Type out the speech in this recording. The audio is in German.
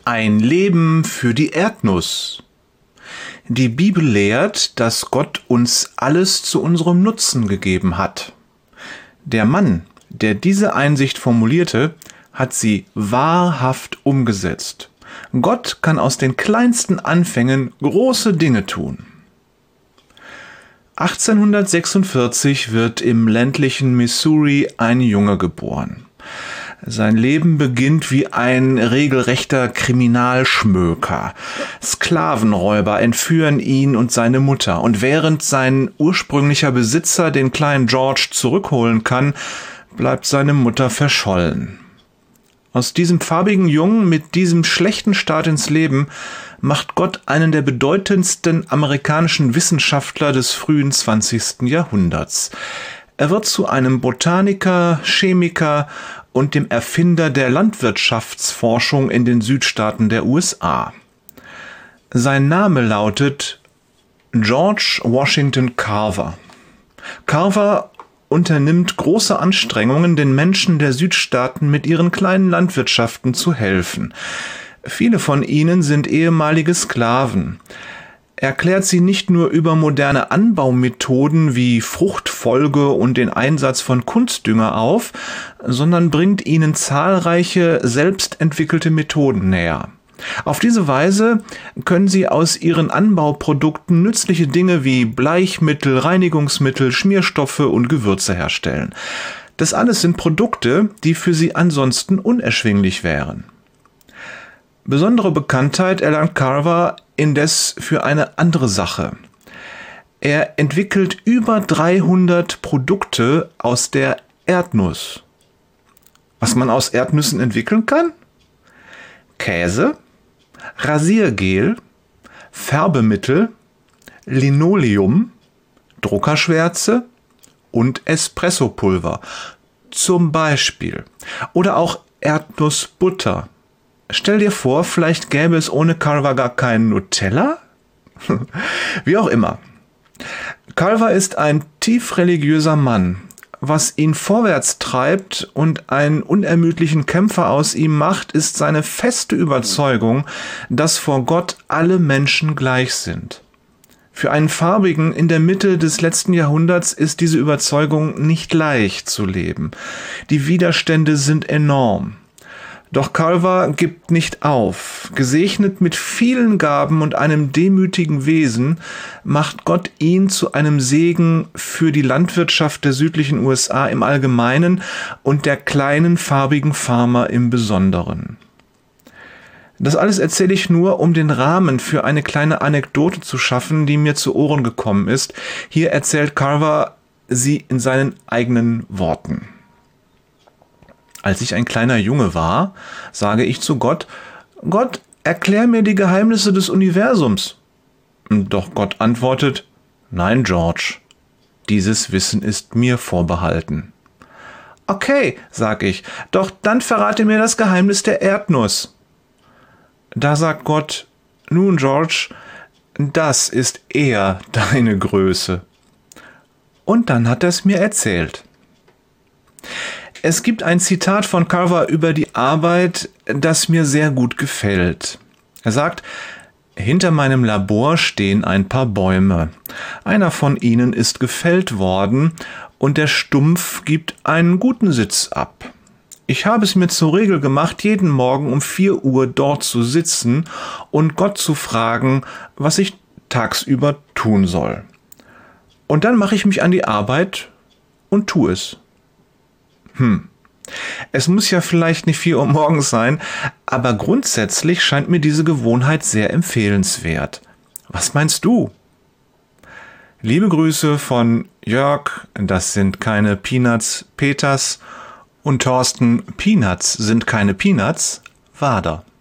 Ein Leben für die Erdnuss. Die Bibel lehrt, dass Gott uns alles zu unserem Nutzen gegeben hat. Der Mann, der diese Einsicht formulierte, hat sie wahrhaft umgesetzt. Gott kann aus den kleinsten Anfängen große Dinge tun. 1846 wird im ländlichen Missouri ein Junge geboren. Sein Leben beginnt wie ein regelrechter Kriminalschmöker. Sklavenräuber entführen ihn und seine Mutter, und während sein ursprünglicher Besitzer den kleinen George zurückholen kann, bleibt seine Mutter verschollen. Aus diesem farbigen Jungen mit diesem schlechten Start ins Leben macht Gott einen der bedeutendsten amerikanischen Wissenschaftler des frühen 20. Jahrhunderts. Er wird zu einem Botaniker, Chemiker und dem Erfinder der Landwirtschaftsforschung in den Südstaaten der USA. Sein Name lautet George Washington Carver. Carver unternimmt große Anstrengungen, den Menschen der Südstaaten mit ihren kleinen Landwirtschaften zu helfen. Viele von ihnen sind ehemalige Sklaven. Er klärt sie nicht nur über moderne Anbaumethoden wie Fruchtfolge und den Einsatz von Kunstdünger auf, sondern bringt ihnen zahlreiche selbstentwickelte Methoden näher. Auf diese Weise können sie aus ihren Anbauprodukten nützliche Dinge wie Bleichmittel, Reinigungsmittel, Schmierstoffe und Gewürze herstellen. Das alles sind Produkte, die für sie ansonsten unerschwinglich wären. Besondere Bekanntheit erlangt Carver indes für eine andere Sache. Er entwickelt über 300 Produkte aus der Erdnuss. Was man aus Erdnüssen entwickeln kann? Käse, Rasiergel, Färbemittel, Linoleum, Druckerschwärze und Espressopulver zum Beispiel. Oder auch Erdnussbutter. Stell dir vor, vielleicht gäbe es ohne Carver gar keinen Nutella? Wie auch immer. Carver ist ein tief religiöser Mann. Was ihn vorwärts treibt und einen unermüdlichen Kämpfer aus ihm macht, ist seine feste Überzeugung, dass vor Gott alle Menschen gleich sind. Für einen Farbigen in der Mitte des letzten Jahrhunderts ist diese Überzeugung nicht leicht zu leben. Die Widerstände sind enorm. Doch Carver gibt nicht auf. Gesegnet mit vielen Gaben und einem demütigen Wesen macht Gott ihn zu einem Segen für die Landwirtschaft der südlichen USA im Allgemeinen und der kleinen farbigen Farmer im Besonderen. Das alles erzähle ich nur, um den Rahmen für eine kleine Anekdote zu schaffen, die mir zu Ohren gekommen ist. Hier erzählt Carver sie in seinen eigenen Worten. Als ich ein kleiner Junge war, sage ich zu Gott, Gott, erklär mir die Geheimnisse des Universums. Doch Gott antwortet, nein, George, dieses Wissen ist mir vorbehalten. Okay, sag ich, doch dann verrate mir das Geheimnis der Erdnuss. Da sagt Gott, nun, George, das ist eher deine Größe. Und dann hat er es mir erzählt. Es gibt ein Zitat von Carver über die Arbeit, das mir sehr gut gefällt. Er sagt, hinter meinem Labor stehen ein paar Bäume. Einer von ihnen ist gefällt worden und der Stumpf gibt einen guten Sitz ab. Ich habe es mir zur Regel gemacht, jeden Morgen um 4 Uhr dort zu sitzen und Gott zu fragen, was ich tagsüber tun soll. Und dann mache ich mich an die Arbeit und tue es. Es muss ja vielleicht nicht 4 Uhr morgens sein, aber grundsätzlich scheint mir diese Gewohnheit sehr empfehlenswert. Was meinst du? Liebe Grüße von Jörg, das sind keine Peanuts, Peters, und Thorsten, Peanuts sind keine Peanuts, Wader.